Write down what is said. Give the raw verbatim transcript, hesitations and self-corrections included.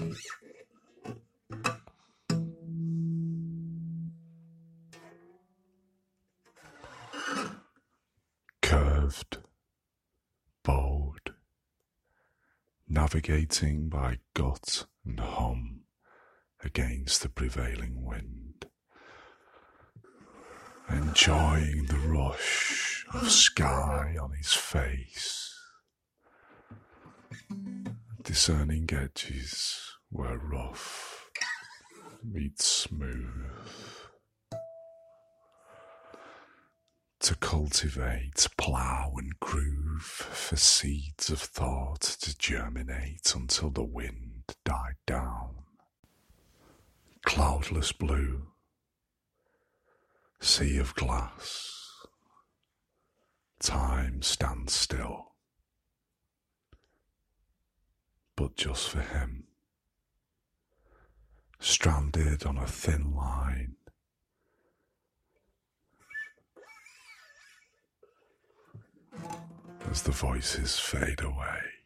Curved, bowed, navigating by gut and hum against the prevailing wind, enjoying the rush of sky on his face, discerning edges where rough meets smooth, to cultivate, plough and groove for seeds of thought to germinate until the wind died down. Cloudless blue, sea of glass, time stands still, but just for him, stranded on a thin line, as the voices fade away.